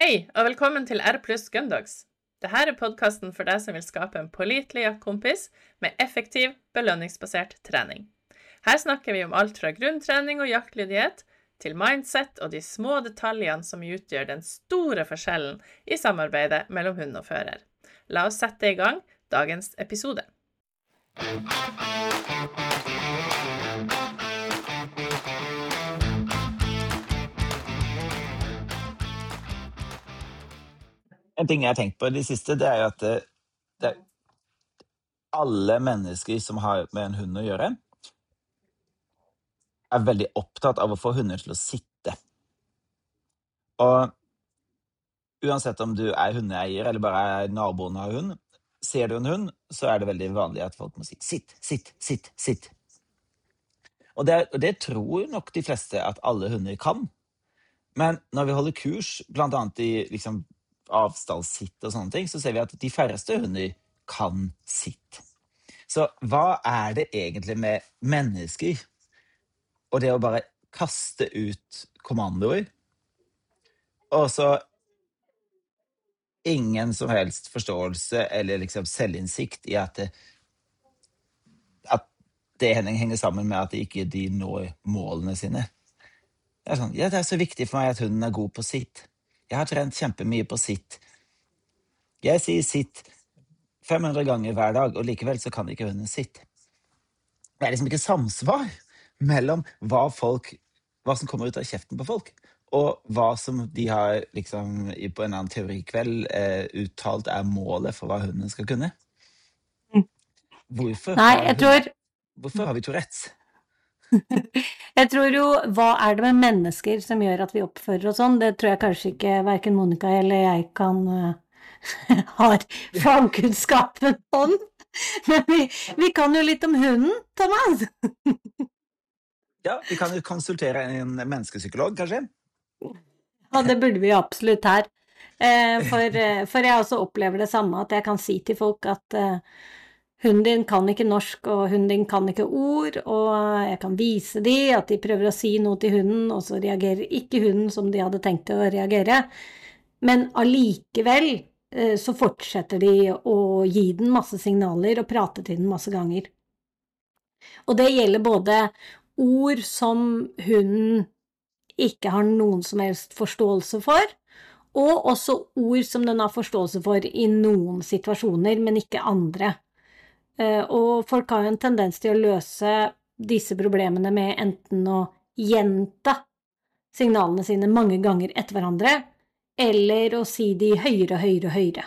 Hei, og velkommen til R pluss Gundogs. Dette podcasten for deg som vil skape en pålitelig jaktkompis med effektiv, belønningsbasert trening. Her snakker vi om alt fra grunntrening og jaktlydighet til mindset og de små detaljene som utgjør den store forskjellen i samarbeidet mellom hund og fører. La oss sette i gang dagens episode. En ting jeg har tenkt på i det siste, det er jo at det er alle mennesker som har med en hund å gjøre, er veldig opptatt av å få hunder til å sitte. Og uansett om du er hundeeier eller bare er naboen av hund, ser du en hund, så er det veldig vanlig at folk må si sitt, sitt, sitt, sitt. Og det tror nok de fleste at alle hunder kan. Men når vi holder kurs, blant annet i liksom avstandssitt og sånne ting, så ser vi at de færreste hunder kan sitt. Så hva er det egentlig med mennesker? Og det å bare kaste ut kommandoer, og så ingen som helst forståelse eller liksom selvinnsikt i at det henger sammen med at de ikke når målene sine. Det er sånn, ja, det er så viktig for meg at hunden er god på sitt. Jeg har trent kjempemye på sitt. Jeg sier sitt 500 ganger hver dag, og likevel så kan ikke hunden sitt. Det er liksom ikke samsvar mellom hva som kommer ut av kjeften på folk, og hva som de har liksom på en annen teorikveld uttalt er målet for hva hunden skal kunne. Hvorfor har vi Tourettes? Jeg tror jo, hva er det med mennesker som gjør at vi oppfører oss sånn? Det tror jeg kanskje ikke hverken Monica eller jeg kan har fagkunnskapen om. Men vi kan jo litt om hunden, Thomas. Ja, vi kan jo konsultere en menneskepsykolog, kanskje? Ja, det burde vi absolutt her. For jeg også opplever det samme, at jeg kan si til folk at hunden din kan ikke norsk, og hunden din kan ikke ord, og jeg kan vise dem at de prøver å si noe til hunden, og så reagerer ikke hunden som de hadde tenkt å reagere. Men allikevel så fortsetter de å gi den masse signaler og prate til den masse ganger. Og det gjelder både ord som hunden ikke har noen som helst forståelse for, og også ord som den har forståelse for i noen situasjoner, men ikke andre. Og folk har jo en tendens til å løse disse problemene med enten å gjenta signalene sine mange ganger etter hverandre, eller å si de høyere, høyere, høyere.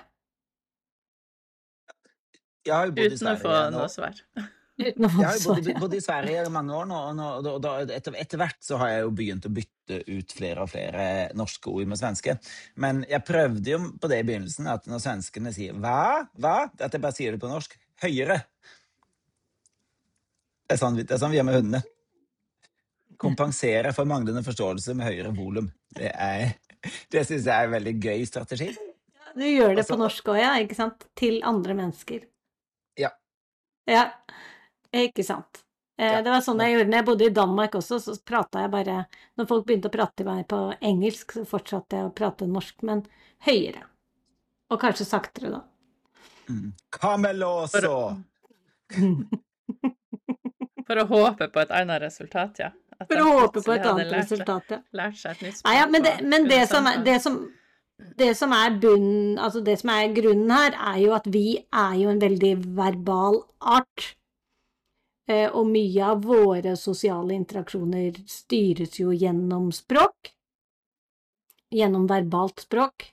Jeg har jo bodd i Uten å få Sverige noe svar. Jeg har jo bodd i Sverige i mange år nå, og etter hvert så har jeg jo begynt å bytte ut flere og flere norske ord med svenske. Men jeg prøvde jo på det i begynnelsen, at når svenskene sier hva? At jeg bare sier det på norsk. Høyere. Det er sånn vi gjør med hundene. Kompensere for manglende forståelse med høyere volum. Det synes jeg er en veldig gøy strategi. Du gjør det på norsk også, ja, ikke sant? Til andre mennesker. Ja. Ja, ikke sant. Det var sånn jeg gjorde når jeg bodde i Danmark også, så pratet jeg bare, når folk begynte å prate til meg på engelsk, så fortsatte jeg å prate norsk, men høyere. Og kanskje saktere da. Kameloso! For å håpe på et annet resultat, ja. For å håpe på et annet resultat, ja. Lært seg et nytt språk. Ja, men det som er bunnen, altså det som er grunnen her, er jo at vi er jo en veldig verbal art. Og mye av våre sosiale interaksjoner styres jo gjennom språk. Gjennom verbalt språk.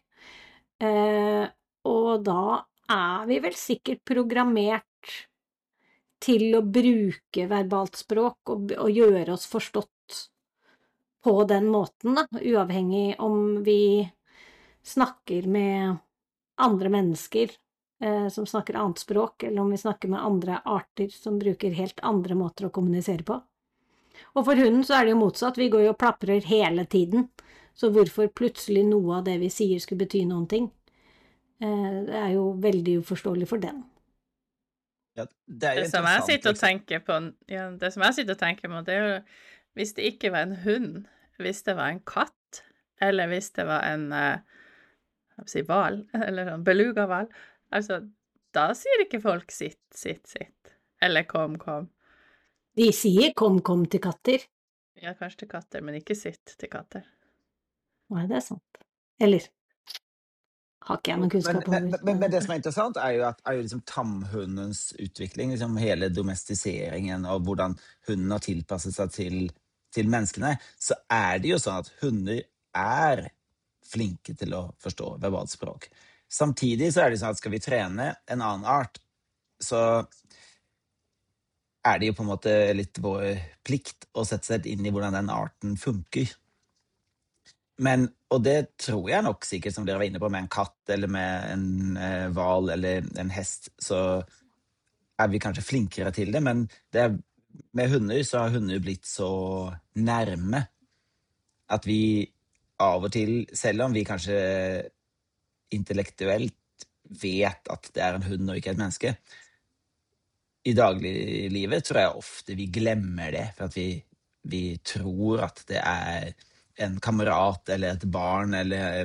Og da er vi vel sikkert programmert til å bruke verbalt språk og gjøre oss forstått på den måten, da, uavhengig om vi snakker med andre mennesker som snakker annet språk, eller om vi snakker med andre arter som bruker helt andre måter å kommunisere på. Og for hunden så er det jo motsatt, vi går jo og plaprer hele tiden, så hvorfor plutselig noe av det vi sier skulle bety noen ting? Det er jo veldig uforståelig for den. Ja, det som jeg sitter og tenker på, det er jo, hvis det ikke var en hund, hvis det var en katt, eller hvis det var en jeg vil si val, eller sånn beluga-val, altså, da sier ikke folk sitt, sitt, sitt, eller kom, kom. De sier kom, kom til katter. Ja, kanskje til katter, men ikke sitt til katter. Nei, det er sant. Eller har ikke jeg noen Men, kunnskap men, over. men, men det som er interessant, er jo liksom tamhundens utvikling, liksom hele domestiseringen og hvordan hunden har tilpasset seg til menneskene. Så er det jo sånn at hunder er flinke til å forstå verbalt språk. Samtidig så er det sånn at skal vi trene en annen art, så er det jo på en måte litt vår plikt å sette seg inn i hvordan den arten funker. Men, og det tror jeg nok sikkert, som dere var inne på, med en katt eller med en hval eller en hest, så er vi kanskje flinkere til det, men med hunder så har hunder blitt så nærme at vi av og til, selv om vi kanskje intellektuelt vet at det er en hund og ikke et menneske, i dagliglivet tror jeg ofte vi glemmer det, for at vi tror at det er en kamerat eller et barn eller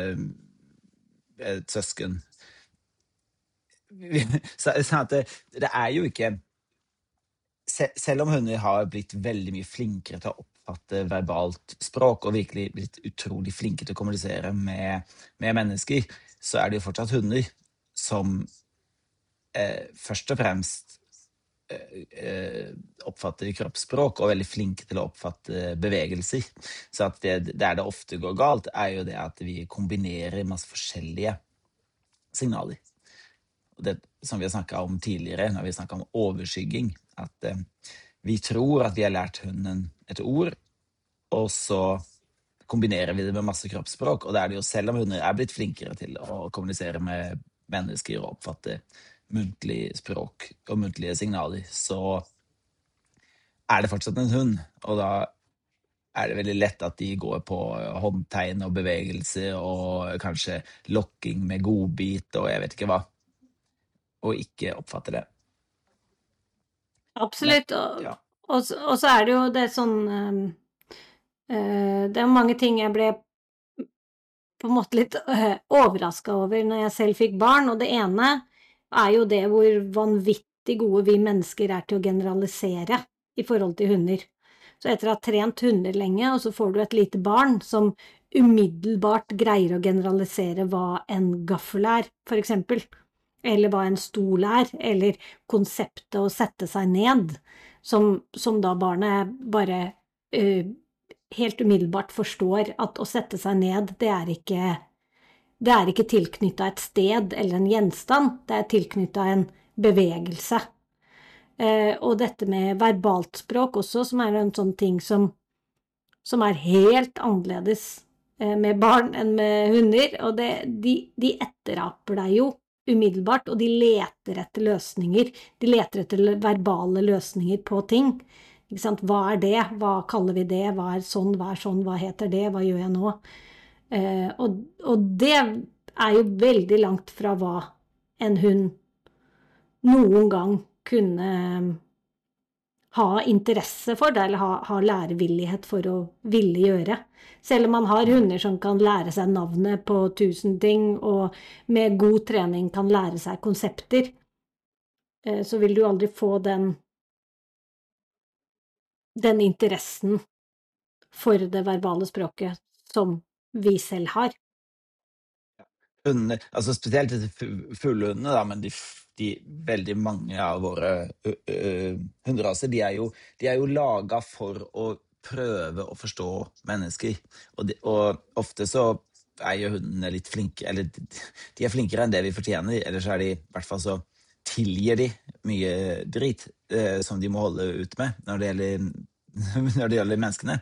et søsken. Så at det er jo ikke, selv om hunder har blitt veldig mye flinkere til å oppfatte verbalt språk og virkelig blitt utrolig flinke til å kommunisere med mennesker, så er det jo fortsatt hunder som først og fremst oppfatter kroppsspråk og er veldig flinke til å oppfatte bevegelser. Så at der det ofte går galt, er jo det at vi kombinerer masse forskjellige signaler. Og det som vi har snakket om tidligere, når vi snakket om overskygging, at vi tror at vi har lært hunden et ord, og så kombinerer vi det med masse kroppsspråk, og det er det jo selv om hunder er blitt flinkere til å kommunisere med mennesker og oppfatte muntlig språk og muntlige signaler, så er det fortsatt en hund, og da er det veldig lett at de går på håndtegn og bevegelse og kanskje lokking med godbit og jeg vet ikke hva, og ikke oppfatter det. Absolutt, Men, ja. og så er det jo det sånn, det er mange ting jeg ble på en måte litt overrasket over når jeg selv fikk barn, og det ene er jo det hvor vanvittig gode vi mennesker er til å generalisere i forhold til hunder. Så etter å ha trent hunder lenge, og så får du et lite barn som umiddelbart greier å generalisere hva en gaffel er, for eksempel, eller hva en stol er, eller konseptet å sette seg ned, som da barnet bare helt umiddelbart forstår at å sette seg ned, det er ikke tilknyttet et sted eller en gjenstand, det er tilknyttet en bevegelse. Og dette med verbalt språk også, som er en sånn ting som er helt annerledes med barn enn med hunder, og de etteraper deg jo umiddelbart, og de leter etter løsninger, de leter etter verbale løsninger på ting. Ikke sant? Hva er det? Hva kaller vi det? Hva er sånn? Hva heter det? Hva gjør jeg nå? Og det er jo veldig langt fra hva en hund noen gang kunne ha interesse for det, eller ha lærevillighet for å ville gjøre. Selv om man har hunder som kan lære seg navnet på 1000 ting, og med god trening kan lære seg konsepter, så vil du aldri få den interessen for det verbale språket som vi selv har. Hunder, altså spesielt fuglehundene da, men de veldig mange av våre hunderaser, de er jo laget for å prøve å forstå mennesker, og ofte så er jo hundene litt flinke, eller de er flinkere enn det vi fortjener, eller så er de, i hvert fall så tilgir de mye drit som de må holde ut med når det gjelder menneskene.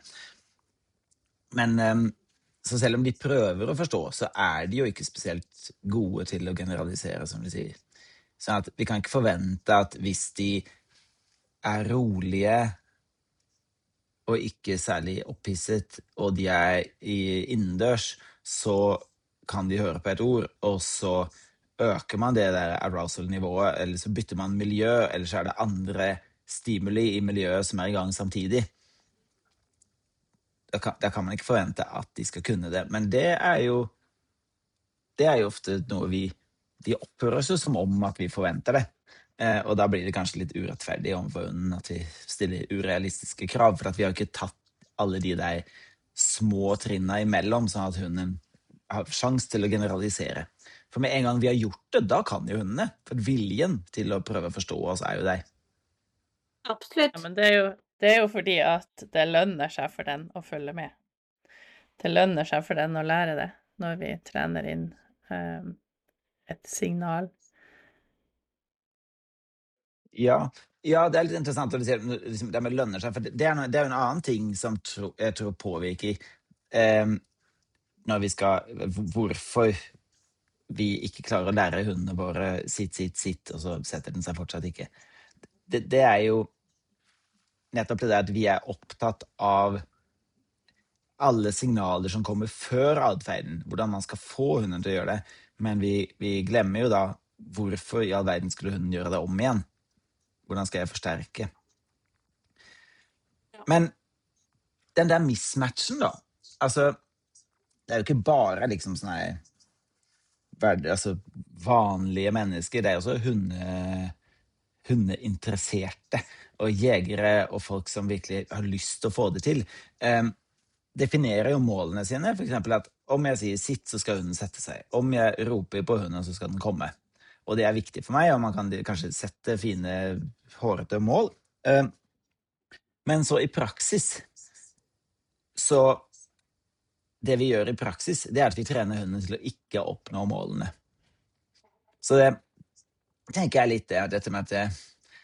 Men så selv om de prøver å forstå, så er de jo ikke spesielt gode til å generalisere, som de sier. Så at vi kan ikke forvente at hvis de er rolige og ikke særlig opphisset, og de er innendørs, så kan de høre på et ord, og så øker man det der arousal-nivået, eller så bytter man miljø, eller så er det andre stimuli i miljøet som er i gang samtidig. Da kan man ikke forvente at de skal kunne det, men det er jo det jo ofte noe de oppfører seg som om at vi forventer det. Og da blir det kanskje litt urettferdig overfor hunden at vi stiller urealistiske krav, for at vi har ikke tatt alle de der små trinnene imellom, sånn at hunden har sjans til å generalisere. For med en gang vi har gjort det, da kan jo hundene. For viljen til å prøve å forstå oss jo der. Absolutt. Ja, men det er jo fordi at det lønner seg for den å følge med. Det lønner seg for den å lære det når vi trener inn et signal. Ja, det litt interessant å si liksom, det med lønner seg, for det jo en annen ting som jeg tror påvirker når vi skal, hvorfor vi ikke klarer å lære hundene våre sitt, og så setter den seg fortsatt ikke. Det jo nettopp det at vi opptatt av alle signaler som kommer før adferden, hvordan man skal få hunden til å gjøre det, men vi glemmer jo da hvorfor i all verden skulle hunden gjøre det om igjen. Hvordan skal jeg forsterke? Men den der mismatchen da, altså, det jo ikke bare liksom sånne altså, vanlige mennesker, det også hundeinteresserte, og jegere og folk som virkelig har lyst til å få det til. Definerer jo målene sine, for eksempel at om jeg sier sitt, så skal hunden sette seg. Om jeg roper på hunden, så skal den komme. Og det viktig for meg, og man kan kanskje sette fine, hårete mål. Men så i praksis, så det vi gjør i praksis, det at vi trener hunden til å ikke oppnå målene. Så det tenker jeg litt dette med at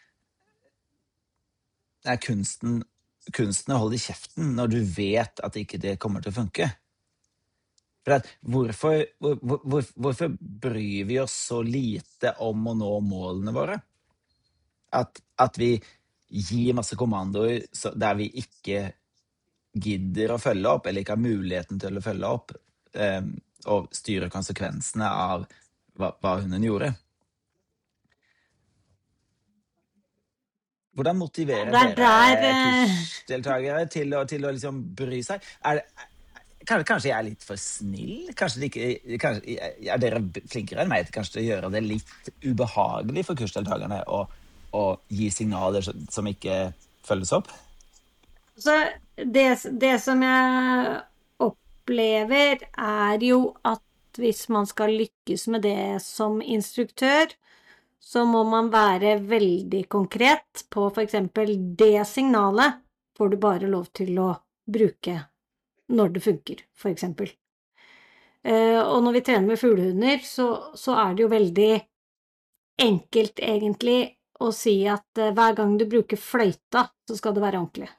det kunsten å holde i kjeften når du vet at ikke det kommer til å funke. For at hvorfor bryr vi oss så lite om å nå målene våre? At vi gir masse kommandoer der vi ikke gidder å følge opp, eller ikke har muligheten til å følge opp, og styre konsekvensene av hva hunden gjorde. Hvordan motiverer dere kursdeltagere til å liksom bry seg? Kanskje jeg litt for snill? Kanskje dere flinkere enn meg til kanskje å gjøre det litt ubehagelig for kursdeltagerne å gi signaler som ikke følges opp? Så det som jeg opplever jo at hvis man skal lykkes med det som instruktør, så må man være veldig konkret på for eksempel det signalet får du bare lov til å bruke når det funker, for eksempel. Og når vi trener med fuglehunder, så det jo veldig enkelt egentlig å si at hver gang du bruker fløyta, så skal det være ordentlig.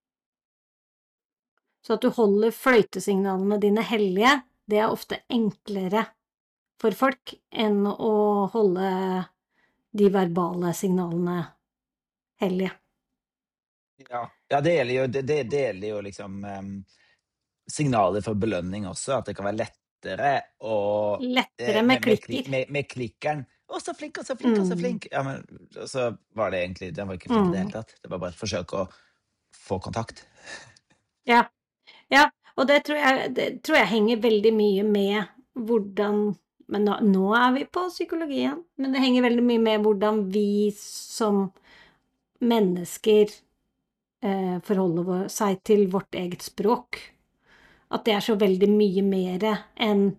Så at du holder fløytesignalene dine hellige, det ofte enklere for folk enn å holde de verbale signalene hellige. Ja, det gjelder jo liksom signaler for belønning også, at det kan være lettere med klikker. Med klikkeren. Så flink, så flink. Ja, men så var det egentlig, den var ikke flink i det hele tatt. Det var bare et forsøk å få kontakt. Ja, og det tror jeg henger veldig mye med hvordan, men nå vi på psykologien, men det henger veldig mye med hvordan vi som mennesker forholder seg til vårt eget språk. At det så veldig mye mer enn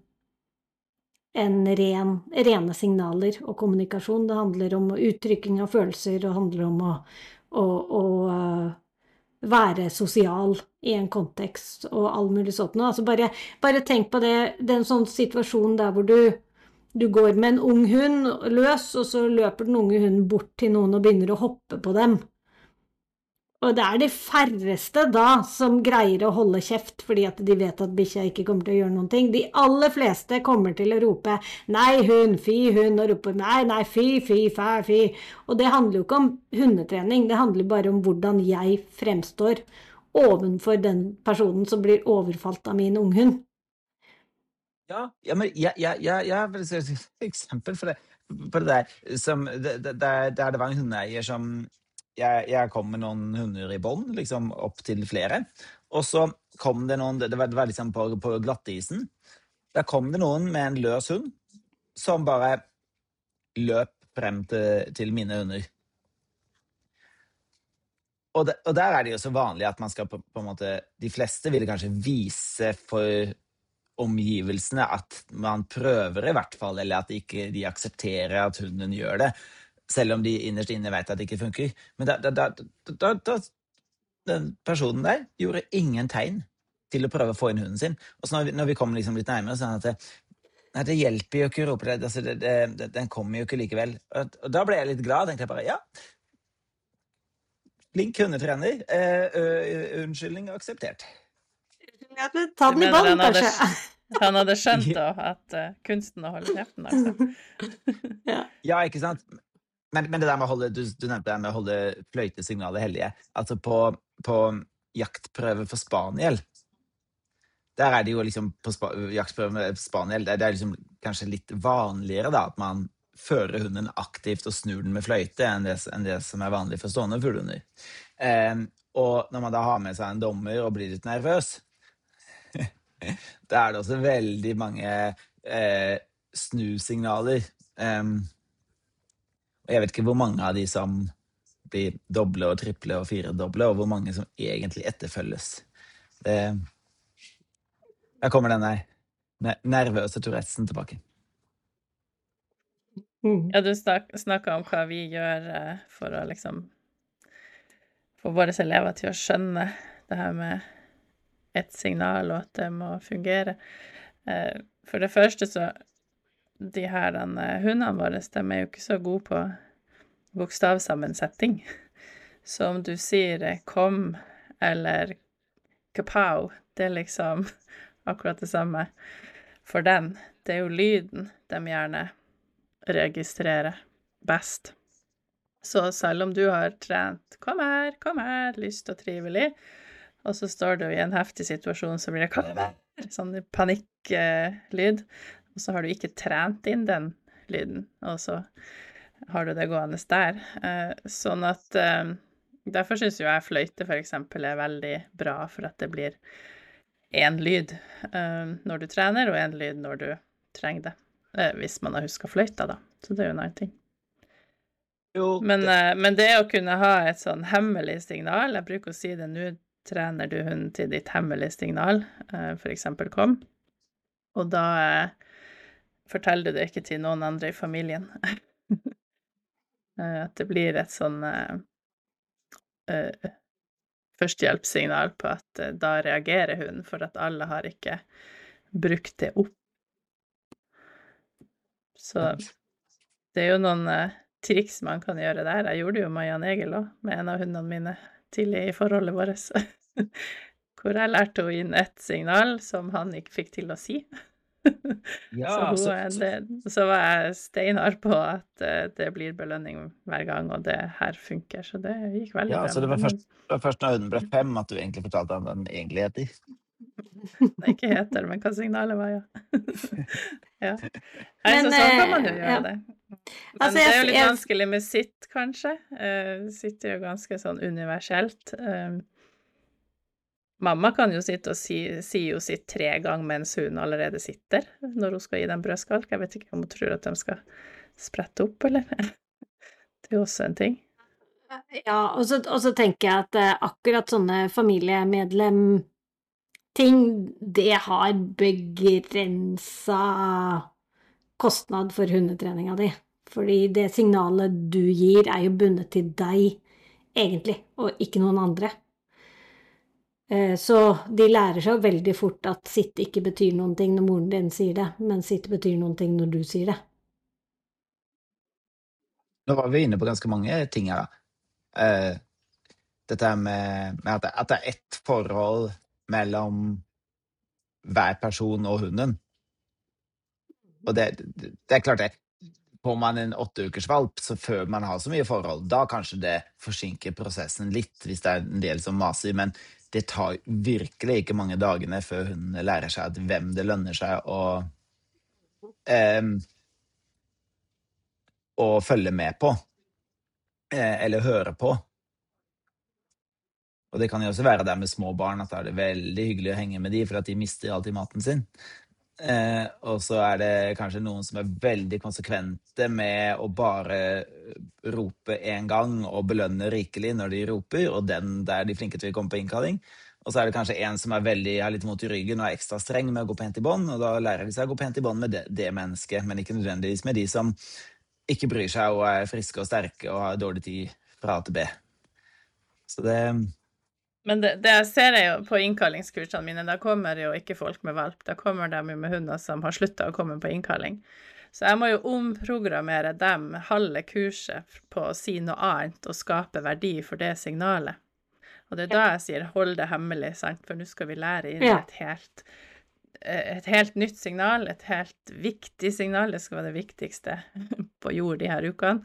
rene signaler og kommunikasjon. Det handler om uttrykking av følelser, og handler om å være sosial i en kontekst og all mulig sånt. Altså bare tenk på det er en sånn situasjon der hvor du går med en ung hund løs, og så løper den unge hunden bort til noen og begynner å hoppe på dem. Og det de færreste da som greier å holde kjeft fordi at de vet at bikkja ikke kommer til å gjøre noen ting. De aller fleste kommer til å rope nei hund, fy hund, og rope nei, fy, fæ, fy. Og det handler jo ikke om hundetrening, det handler bare om hvordan jeg fremstår ovenfor den personen som blir overfalt av min unghund. Ja, men jeg vil si et eksempel på det der, der det var en hundeeier som jeg kom med noen hunder i bånd, liksom opp til flere, og så kom det noen, det var liksom på glattisen, Da kom det noen med en løs hund, som bare løp frem til mine hunder. Og der er det jo så vanlig at man skal på en måte, de fleste vil kanskje vise for omgivelsene at man prøver i hvert fall, eller at ikke de aksepterer at hunden gjør det, selv om de innerst inne vet at det ikke funker. Men den personen der gjorde ingen tegn til å prøve å få inn hunden sin. Og så når vi kom liksom litt nærmere, så at det hjelper jo ikke å rope det, altså den kommer jo ikke likevel. Og da ble jeg litt glad, tenkte jeg bare, ja, flink hundetrener, unnskyldning akseptert. Ta den i bånd, kanskje. Han hadde skjønt da at kunsten å holde kjeften, altså. Ja, ikke sant? Men det der med å holde, du nevnte det med å holde fløytesignalet hellige, altså på jaktprøve for spaniel, der er det jo liksom på jaktprøve med spaniel, det er liksom kanskje litt vanligere da, at man fører hunden aktivt og snur den med fløyte enn det som er vanlig for stående fuglehunder. Og når man da har med seg en dommer og blir litt nervøs, da er det også veldig mange snusignaler. Og jeg vet ikke hvor mange av de som blir doble og triple og firedoble, og hvor mange som egentlig etterfølges. Der kommer den der nervøse Tourettesen tilbake. Ja, du snakket om hva vi gjør for å liksom få våre elever til å skjønne det her med et signal og at det må fungere. For det første så, de her hundene våre, de er jo ikke så gode på bokstavsammensetting. Så om du sier kom eller kapow, det er liksom akkurat det samme for den. Det er jo lyden de gjerne registrere best. Så selv om du har trent kom her, lyst og trivelig, og så står du i en heftig situasjon, så blir det kom her, sånn panikklyd, og så har du ikke trent inn den lyden, og så har du det gående der. Sånn at derfor synes jo jeg fløyte for eksempel er veldig bra, for at det blir en lyd når du trener, og en lyd når du trenger det. Hvis man har husket fløyta da, så det er jo en annen ting. Jo, men det å kunne ha et sånn hemmelig signal, jeg bruker å si det, nå trener du hunden til ditt hemmelige signal, for eksempel kom, og da forteller du det ikke til noen andre i familien. At det blir et sånn førstehjelpssignal på at da reagerer hunden, for at alle har ikke brukt det opp. Så det er jo noen triks man kan gjøre der. Jeg gjorde det jo med Jan Egil også, med en av hundene mine tidlig i forholdet vårt, hvor jeg lærte å inn et signal som han ikke fikk til å si. Ja, så var jeg steinhard på at det blir belønning hver gang, og det her funker, så det gikk veldig bra. Ja, så det var først når hunden ble 5 at du egentlig fortalte han den egentlig heter. Nei, ikke heter, men hva signalet var, ja. Ja. Så sånn kan man jo gjøre det. Men altså, det er jo litt vanskelig med sitt, kanskje. Sitt er jo ganske sånn universelt. Mamma kan jo sitte og si jo sitt 3 ganger mens hun allerede sitter, når hun skal gi dem brødskalk. Jeg vet ikke om hun tror at de skal sprette opp, eller? Det er jo også en ting. Ja, og så tenker jeg at akkurat sånne familiemedlem ting, det har begrenset kostnad for hundetreninga di. Fordi det signalet du gir er jo bundet til deg, egentlig, og ikke noen andre. Så de lærer seg veldig fort at sitt ikke betyr noen ting når moren din sier det, men sitt betyr noen ting når du sier det. Nå var vi inne på ganske mange ting her da. Dette med at det er ett forhold mellom hver person og hunden. Og det er klart det. Får man en 8 ukers valp, så før man har så mye forhold, da kanskje det forsinker prosessen litt, hvis det er en del som maser, men det tar virkelig ikke mange dagene før hunden lærer seg at hvem det lønner seg å følge med på, eller høre på. Og det kan jo også være der med små barn, at da er det veldig hyggelig å henge med de, for at de mister alltid maten sin. Og så det kanskje noen som veldig konsekvente med å bare rope en gang og belønne rikelig når de roper, og den der de flinke til å komme på innkalling. Og så det kanskje en som har litt mot i ryggen og ekstra streng med å gå pent i bånd, og da lærer de seg å gå pent i bånd med det mennesket, men ikke nødvendigvis med de som ikke bryr seg og friske og sterke og har dårlig tid fra A til B. Så det... Men det jeg ser jo på innkallingskursene mine, da kommer jo ikke folk med valp, da kommer de jo med hunder som har sluttet å komme på innkalling. Så jeg må jo omprogrammere dem halve kurset på å si noe annet og skape verdi for det signalet. Og det da jeg sier, hold det hemmelig, sant? For nå skal vi lære inn et helt nytt signal, et helt viktig signal, det skal være det viktigste på jord de her ukene.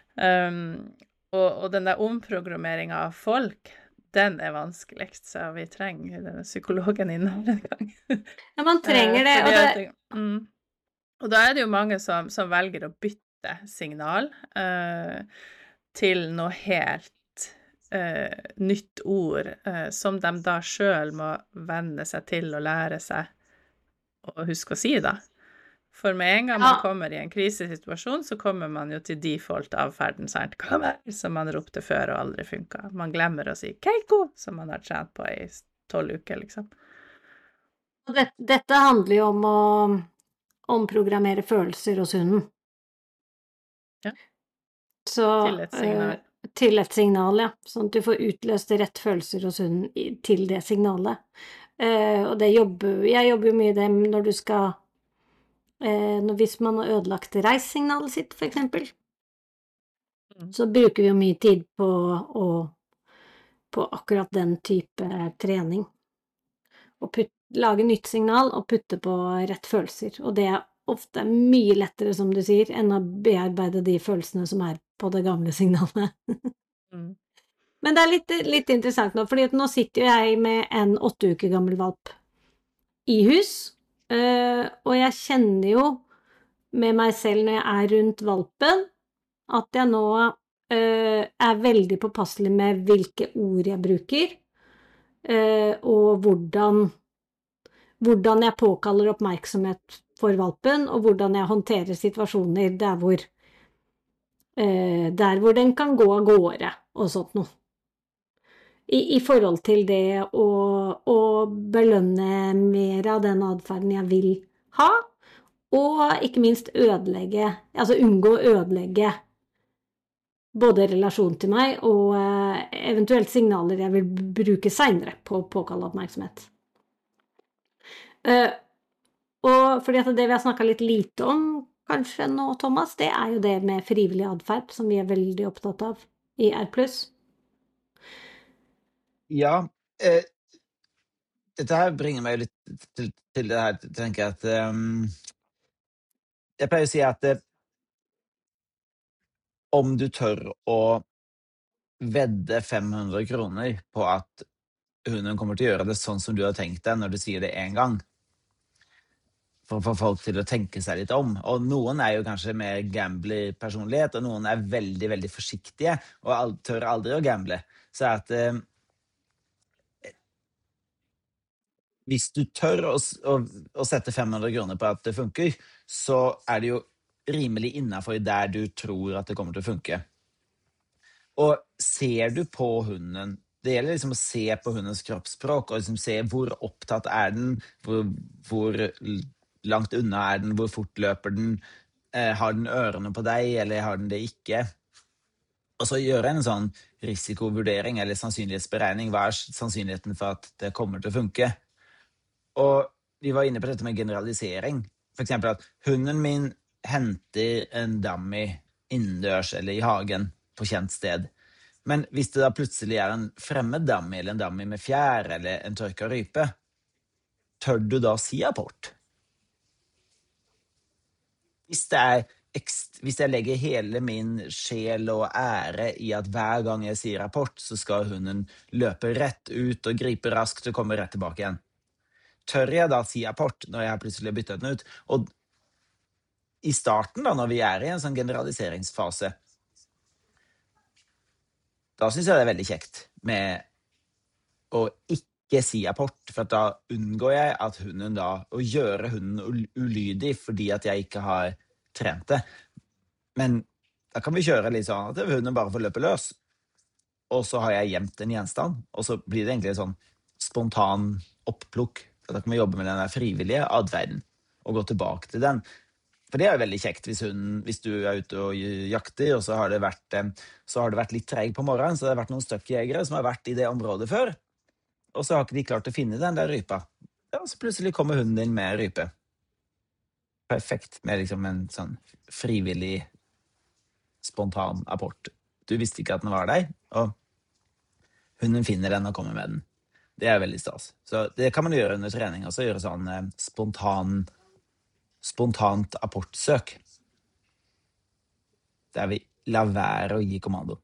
Og den der omprogrammeringen av folk, den vanskeligst, så vi trenger denne psykologen inn her en gang. Ja, man trenger det. Og da det jo mange som velger å bytte signal til noe helt nytt ord, som de da selv må venne seg til å lære seg å huske å si da. For med en gang man kommer i en krisesituasjon, så kommer man jo til default-avferden, sant? Som man ropte før og aldri funket. Man glemmer å si Keiko, som man har trent på i 12 uker, liksom. Dette handler jo om å omprogrammere følelser hos hunden. Ja. Så, til et signal, ja. Sånn at du får utløst rett følelser hos hunden til det signalet. Og jeg jobber jo mye det når du skal... hvis man har ødelagt reissignalet sitt, for eksempel, så bruker vi jo mye tid på akkurat den type trening. Å lage nytt signal og putte på rett følelser. Og det ofte mye lettere, som du sier, enn å bearbeide de følelsene som på det gamle signalet. Men det litt interessant nå, fordi nå sitter jeg med en 8 uker gammel valp i hus, og jeg kjenner jo med meg selv når jeg rundt valpen, at jeg nå veldig påpasselig med hvilke ord jeg bruker, og hvordan jeg påkaller oppmerksomhet for valpen, og hvordan jeg håndterer situasjoner der hvor den kan gå av gårde, og sånt noe. I forhold til det å belønne mer av den adferden jeg vil ha, og ikke minst unngå å ødelegge både relasjon til meg og eventuelt signaler jeg vil bruke senere på å påkalle oppmerksomhet. Og fordi at det vi har snakket litt lite om kanskje nå, Thomas, det jo det med frivillig adferd som vi veldig opptatt av i R+. Ja, dette her bringer meg litt til det her, tenker jeg at jeg pleier å si at om du tør å vedde 500 kroner på at hunden kommer til å gjøre det sånn som du har tenkt deg når du sier det en gang, for å få folk til å tenke seg litt om. Og noen jo kanskje mer gambler-personlighet, og noen veldig, veldig forsiktige, og tør aldri å gamble. Så at hvis du tør å sette 500 kroner på at det funker, så det jo rimelig innenfor der du tror at det kommer til å funke. Og ser du på hunden, det gjelder liksom å se på hundens kroppsspråk, og liksom se hvor opptatt den, hvor langt unna den, hvor fort løper den, har den ørene på deg, eller har den det ikke? Og så gjøre en sånn risikovurdering eller sannsynlighetsberegning. Hva sannsynligheten for at det kommer til å funke? Og vi var inne på dette med generalisering. For eksempel at hunden min henter en dummy innendørs eller i hagen på kjent sted. Men hvis det da plutselig en fremmed dummy eller en dummy med fjær eller en tørka rype, tør du da si apport? Hvis jeg legger hele min sjel og ære i at hver gang jeg sier rapport, så skal hunden løpe rett ut og gripe raskt og komme rett tilbake igjen. Tør jeg da si apport når jeg plutselig har byttet den ut? Og i starten da, når vi i en sånn generaliseringsfase, da synes jeg det veldig kjekt med å ikke si apport, for at da unngår jeg at hunden da, å gjøre hunden ulydig fordi at jeg ikke har trent det. Men da kan vi kjøre litt sånn at hunden bare får løpe løs, og så har jeg gjemt en gjenstand, og så blir det egentlig sånn spontan oppplukk. Så da kan vi jobbe med den der frivillige adferden, og gå tilbake til den. For det er jo veldig kjekt hvis du er ute og jakter, og så har det vært litt treg på morgenen, så det har vært noen støkkjegere som har vært i det området før, og så har ikke de klart å finne den der rypa. Ja, så plutselig kommer hunden din med rype. Perfekt med liksom en sånn frivillig, spontan apport. Du visste ikke at den var der, og hunden finner den og kommer med den. Det er veldig stas. Så det kan man gjøre under trening også, gjøre sånn spontant apportsøk, der vi lar være å gi kommando.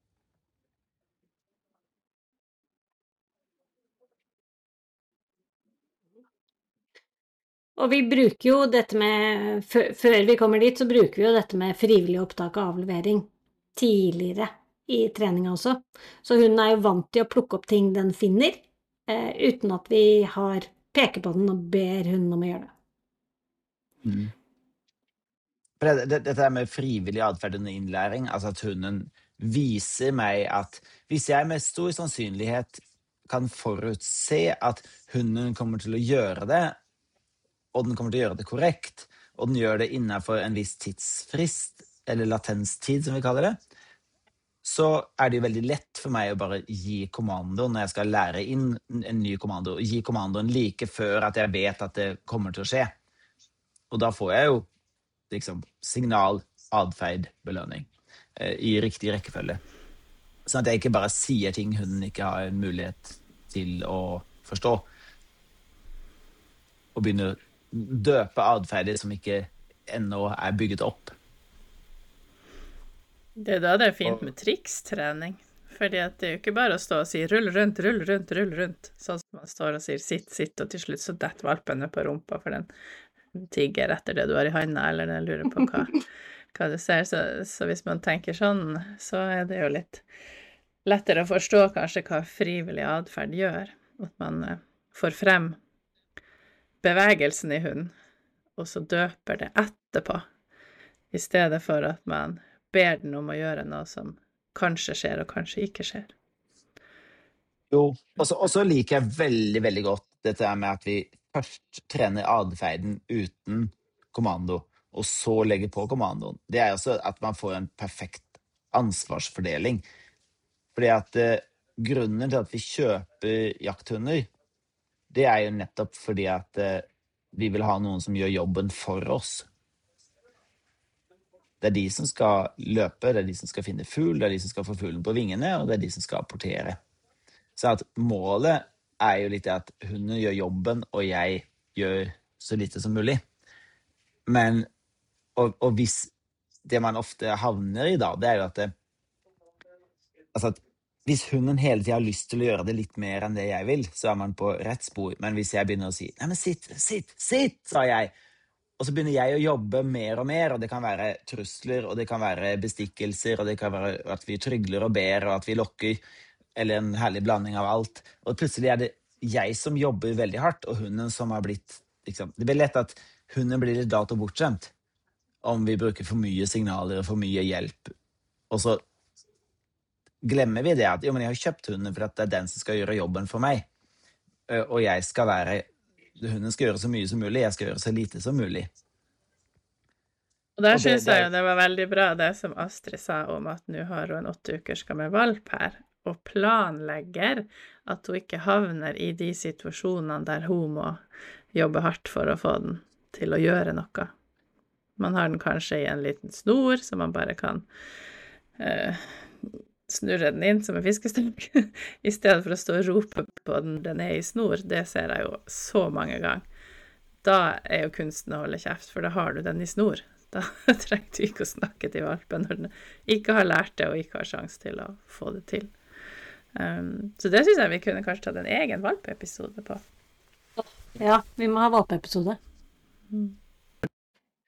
Og vi bruker jo dette med, før vi kommer dit, så bruker vi jo dette med frivillig opptak og avlevering tidligere i treninga også. Så hun er jo vant til å plukke opp ting den finner, uten at vi peker på den og ber hunden om å gjøre det. For dette med frivillig adferd under innlæring, altså at hunden viser meg at hvis jeg med stor sannsynlighet kan forutse at hunden kommer til å gjøre det, og den kommer til å gjøre det korrekt, og den gjør det innenfor en viss tidsfrist, eller latenstid som vi kaller det, så er det jo veldig lett for meg å bare gi kommando når jeg skal lære inn en ny kommando, og gi kommandoen like før at jeg vet at det kommer til å skje. Og da får jeg jo liksom signal, adferd, belønning i riktig rekkefølge. Sånn at jeg ikke bare sier ting hunden ikke har en mulighet til å forstå, og begynner døpe adferder som ikke ennå er bygget opp. Det er da det er fint med trikstrening, fordi at det er jo ikke bare å stå og si rull rundt, rull rundt, rull rundt, sånn som man står og sier sitt, sitt, og til slutt så detter valpen ned på rumpa for den tigger etter det du har i handa, eller den lurer på hva du ser. Så hvis man tenker sånn, så er det jo litt lettere å forstå kanskje hva frivillig adferd gjør, at man får frem bevegelsen i hunden, og så døper det etterpå, i stedet for at man ber den om å gjøre noe som kanskje skjer og kanskje ikke skjer. Jo, og så liker jeg veldig, veldig godt dette med at vi først trener adferden uten kommando, og så legger på kommandoen. Det er også at man får en perfekt ansvarsfordeling. Fordi at grunnen til at vi kjøper jakthunder, det er jo nettopp fordi at vi vil ha noen som gjør jobben for oss. Det er de som skal løpe, det er de som skal finne fugl, det er de som skal få fuglen på vingene, og det er de som skal apportere. Så at målet er jo litt at hunden gjør jobben, og jeg gjør så lite som mulig. Men, og hvis det man ofte havner i da, det er jo at hvis hunden hele tiden har lyst til å gjøre det litt mer enn det jeg vil, så er man på rett spor. Men hvis jeg begynner å si, nei, men sitt, sa jeg, og så begynner jeg å jobbe mer og mer, og det kan være trusler, og det kan være bestikkelser, og det kan være at vi trygler og ber, og at vi lokker, eller en herlig blanding av alt. Og plutselig er det jeg som jobber veldig hardt, og hunden som har blitt, liksom, det blir lett at hunden blir litt databortskjemt, om vi bruker for mye signaler og for mye hjelp. Og så glemmer vi det at jo, men jeg har kjøpt hunden for at det er den som skal gjøre jobben for meg. Og hunden skal gjøre så mye som mulig, jeg skal gjøre så lite som mulig. Og der synes jeg jo det var veldig bra det som Astrid sa om at nå har hun en 8 ukers gammel valp her, og planlegger at hun ikke havner i de situasjonene der hun må jobbe hardt for å få den til å gjøre noe. Man har den kanskje i en liten snor, så man bare kan snurre den inn som en fiskestang, i stedet for å stå og rope på den er i snor. Det ser jeg jo så mange ganger. Da er jo kunsten å holde kjeft, for da har du den i snor. Da trenger du ikke å snakke til valpen når den ikke har lært det og ikke har sjans til å få det til. Så det synes jeg vi kunne kanskje tatt en egen valpeepisode på. Ja, vi må ha valpeepisode.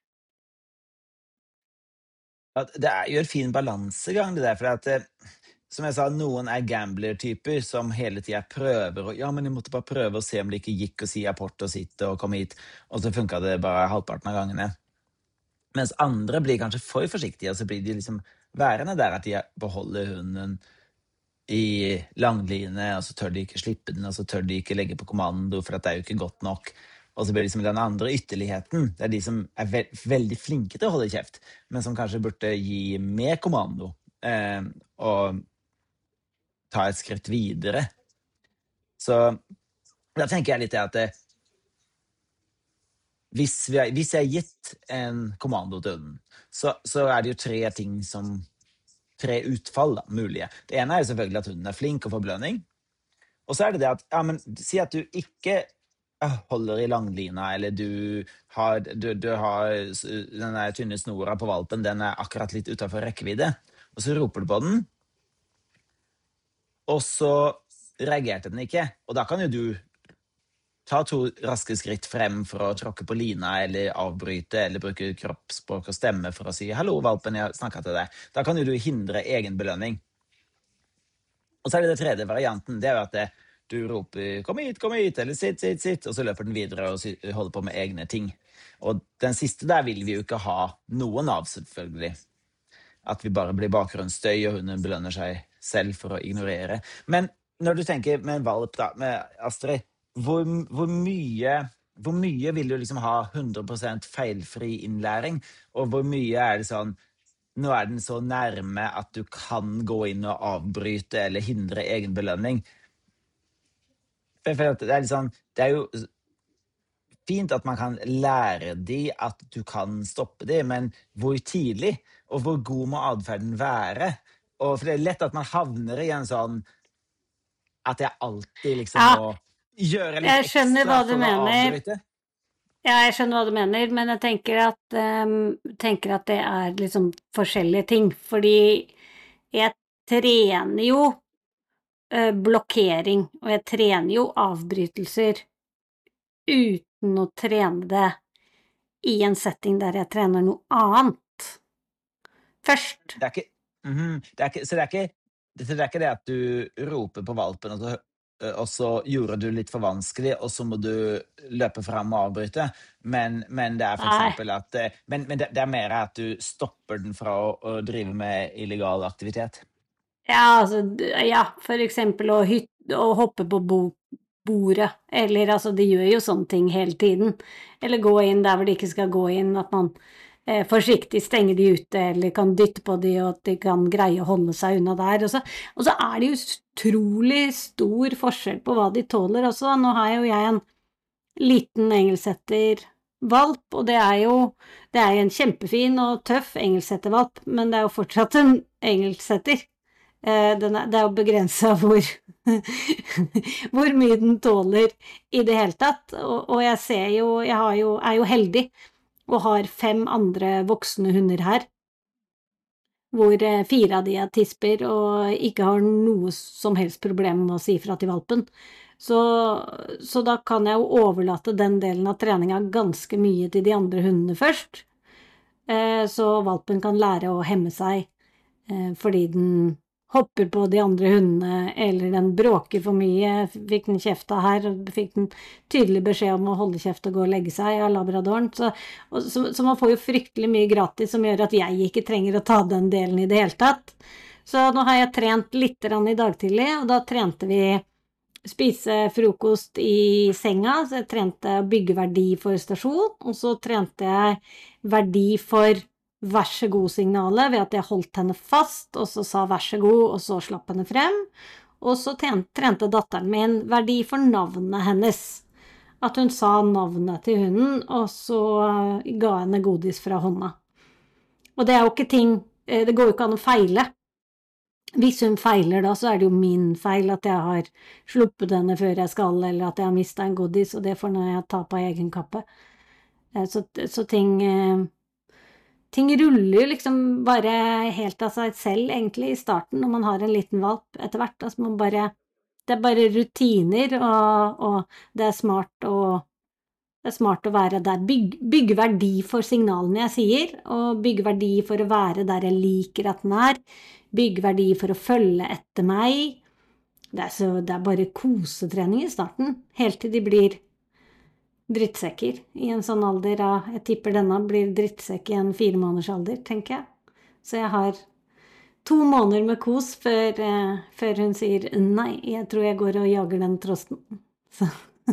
Det er jo en fin balansegang det der, for at som jeg sa, noen gambler-typer som hele tiden prøver, og ja, men jeg måtte bare prøve å se om det ikke gikk å si apport og sitte og komme hit, og så funket det bare halvparten av gangene. Mens andre blir kanskje for forsiktige, og så blir de liksom værende der at de beholder hunden i langline, og så tør de ikke slippe den, og så tør de ikke legge på kommando, for at det jo ikke godt nok. Og så blir det liksom den andre ytterligheten. Det de som veldig flinke til å holde kjeft, men som kanskje burde gi mer kommando, og ta et skritt videre. Så da tenker jeg litt at hvis jeg har gitt en kommando til hunden, så det jo tre utfall da, mulige. Det ene jo selvfølgelig at hunden flink og får belønning. Og så det at, ja, men si at du ikke holder i langlina, eller du har denne tynne snora på valpen, den akkurat litt utenfor rekkevidde, og så roper du på den, og så reagerte den ikke, og da kan jo du ta 2 raske skritt frem for å tråkke på lina, eller avbryte, eller bruke kroppsspråk og stemme for å si «Hallo, valpen, jeg snakker til deg». Da kan jo du hindre egen belønning. Og så det tredje varianten, det jo at du roper «Kom hit», eller sitt», og så løper den videre og holder på med egne ting. Og den siste der vil vi jo ikke ha noen av, selvfølgelig. At vi bare blir bakgrunnsstøy, og hunden belønner seg selv for å ignorere. Men når du tenker med en valp da, med Astrid, hvor mye vil du liksom ha 100% feilfri innlæring, og hvor mye det sånn, nå den så nærme at du kan gå inn og avbryte eller hindre egen belønning. For det litt sånn, det jo fint at man kan lære de at du kan stoppe de, men hvor tidlig, og hvor god må adferden være? Og for det lett at man havner i en sånn, at jeg alltid liksom må gjøre litt ekstra for å avbryte. Ja, jeg skjønner hva du mener, men jeg tenker at det liksom forskjellige ting, fordi jeg trener jo blokkering, og jeg trener jo avbrytelser uten å trene det i en setting der jeg trener noe annet først. Så det ikke det at du roper på valpen, og så gjorde du litt for vanskelig, og så må du løpe frem og avbryte, men det for eksempel at men det mer at du stopper den fra å drive med illegal aktivitet. Ja, for eksempel å hoppe på bordet, eller de gjør jo sånne ting hele tiden, eller gå inn der hvor de ikke skal gå inn, at man forsiktig stenger de ute, eller kan dytte på de, og at de kan greie å holde seg unna der, og så det jo utrolig stor forskjell på hva de tåler også. Nå har jo jeg en liten engelsettervalp, og det jo en kjempefin og tøff engelsettervalp, men det jo fortsatt en engelsetter. Det jo begrenset hvor mye den tåler i det hele tatt, og jeg ser jo, jeg jo heldig og har 5 andre voksne hunder her, hvor 4 av de tisper og ikke har noe som helst problem med å si fra til valpen. Så da kan jeg jo overlate den delen av treningen ganske mye til de andre hundene først, så valpen kan lære å hemme seg fordi den hopper på de andre hundene, eller den bråker for mye. Fikk den kjefta her, og fikk den tydelig beskjed om å holde kjeft og gå og legge seg av labradoren. Så man får jo fryktelig mye gratis som gjør at jeg ikke trenger å ta den delen i det hele tatt. Så nå har jeg trent litt i dag tidlig, og da trente vi spise frokost i senga, så jeg trente å bygge verdi for stasjon, og så trente jeg verdi for vær så god-signalet ved at jeg holdt henne fast, og så sa vær så god, og så slapp henne frem. Og så trente datteren min verdi for navnet hennes. At hun sa navnet til hunden, og så ga henne godis fra hånda. Og det jo ikke ting, det går jo ikke an å feile. Hvis hun feiler da, så det jo min feil at jeg har sluppet henne før jeg skal, eller at jeg har mistet en godis, og det får jeg ta på egen kappe. Så ting ruller jo liksom bare helt av seg selv egentlig i starten når man har en liten valp etter hvert. Altså man bare, det bare rutiner, og det smart å være der. Bygge verdi for signalene jeg sier, og bygge verdi for å være der jeg liker at den bygge verdi for å følge etter meg. Det er bare kosetrening i starten, helt til de blir drittsekker i en sånn alder av, jeg tipper denne blir drittsekk i en 4 måneders alder, tenker jeg. Så jeg har 2 måneder med kos før hun sier, nei, jeg tror jeg går og jager den trosten. Så,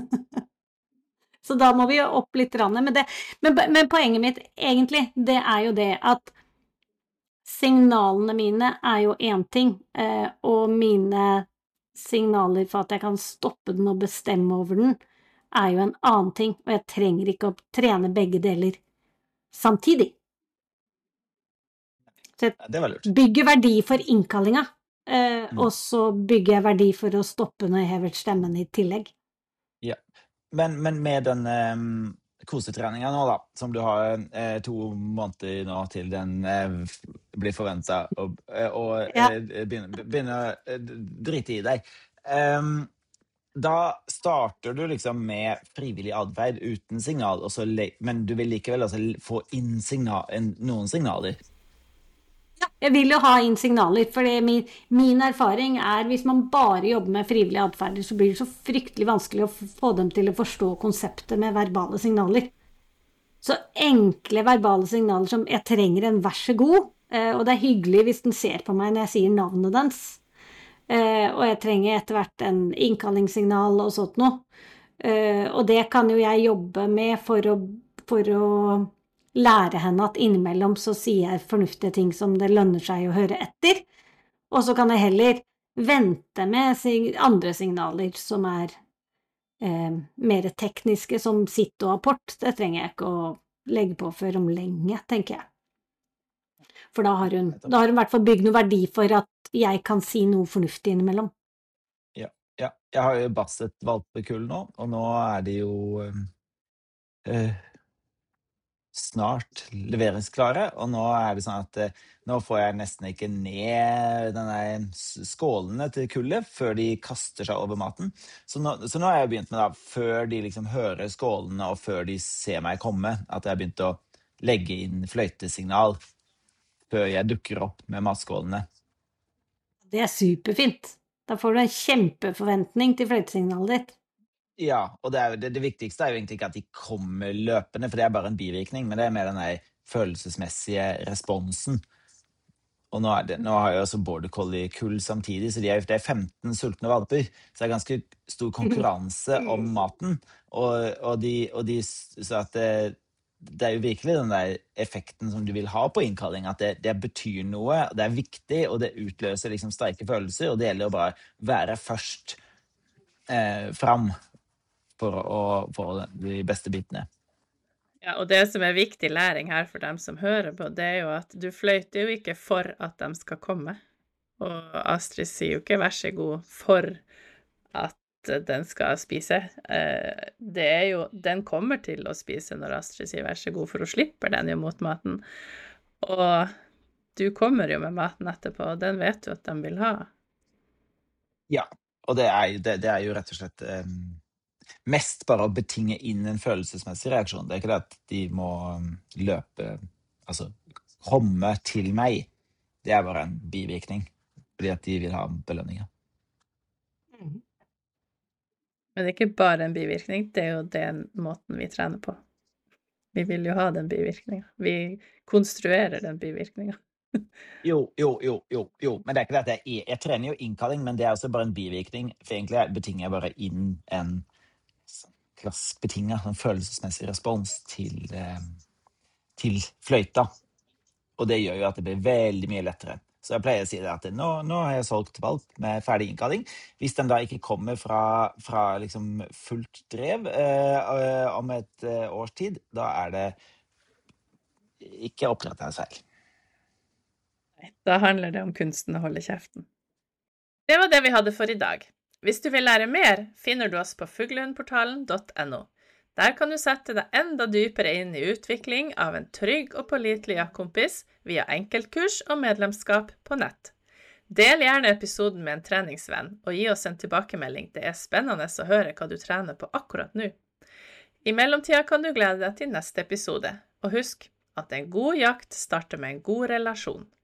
så da må vi jo opp litt rann. Men poenget mitt egentlig, det er jo det at signalene mine er jo en ting, og mine signaler for at jeg kan stoppe den og bestemme over den, er jo en annen ting, og jeg trenger ikke å trene begge deler samtidig. Så Ja, det var lurt. jeg bygger verdi for innkallinga, og så bygger jeg verdi for å stoppe når jeg hever stemmen i tillegg. Ja. Men med den kosetreningen nå da, som du har 2 måneder nå til den blir forventet og Ja. begynner å drite i deg. Da starter du liksom med frivillig adferd uten signal, og men du vil likevel altså få inn noen signaler. Jeg vil jo ha inn signaler, for min erfaring er hvis man bare jobber med frivillige adferder, så blir det så fryktelig vanskelig å få dem til å forstå konseptet med verbale signaler. Så enkle verbale signaler som jeg trenger en vær så god, og det er hyggelig hvis den ser på meg når jeg sier navnet dens, og jeg trenger etter hvert en innkallingssignal og sånt noe. Og det kan jo jeg jobbe med for å lære henne at innimellom så sier jeg fornuftige ting som det lønner seg å høre etter, og så kan jeg heller vente med andre signaler som er mer tekniske, som sitt og apport. Det trenger jeg ikke å legge på før om lenge, tenker jeg. For da har hun i hvert fall bygd noe verdi for at jeg kan si noe fornuftig innimellom. Ja. Jeg har jo basset valpekull nå, og nå er de jo snart leveringsklare, og nå er det sånn at nå får jeg nesten ikke ned denne skålene til kullet før de kaster seg over maten. Så nå har jeg begynt med da, før de liksom hører skålene og før de ser meg komme, at jeg har begynt å legge inn fløytesignal før jeg dukker opp med matskålene. Det er superfint. Da får du en kjempeforventning til fløytesignalet ditt. Ja, og det viktigste er jo egentlig ikke at de kommer løpende, for det er bare en bivirkning, men det er mer den der følelsesmessige responsen. Og nå har jeg også border collie-kull samtidig, så det er 15 sultne valper, så det er ganske stor konkurranse om maten, så at det er jo virkelig den der effekten som du vil ha på innkalling, at det betyr noe, det er viktig, og det utløser liksom sterke følelser, og det gjelder å bare være først fram for de beste bitene. Ja, og det som er viktig læring her for dem som hører på, det er jo at du fløyter jo ikke for at de skal komme. Og Astrid sier jo ikke vær så god for at den skal spise. Det er jo, den kommer til å spise når Astrid sier vær så god, for hun slipper den jo mot maten. Og du kommer jo med maten etterpå, og den vet du at de vil ha. Ja, og det er jo rett og slett mest bare å betinge inn en følelsesmessig reaksjon. Det er ikke det at de må løpe, altså komme til meg. Det er bare en bivirkning, fordi at de vil ha belønninger. Men det er ikke bare en bivirkning, det er jo den måten vi trener på. Vi vil jo ha den bivirkningen. Vi konstruerer den bivirkningen. Jo, men det er ikke det at jeg trener jo innkalling, men det er også bare en bivirkning, for egentlig betinger jeg bare inn en betinget en følelsesmessig respons til fløyta, og det gjør jo at det blir veldig mye lettere. Så jeg pleier å si det at nå har jeg solgt valp med ferdig innkalling. Hvis den da ikke kommer fra liksom fullt drev om et års tid, da er det ikke opprettet av feil. Nei, da handler det om kunsten å holde kjeften. Det var det vi hadde for i dag. Hvis du vil lære mer, finner du oss på fuglehundportalen.no. Der kan du sette deg enda dypere inn i utvikling av en trygg og pålitelig jaktkompis via enkeltkurs og medlemskap på nett. Del gjerne episoden med en treningsvenn, og gi oss en tilbakemelding. Det er spennende å høre hva du trener på akkurat nå. I mellomtida kan du glede deg til neste episode, og husk at en god jakt starter med en god relasjon.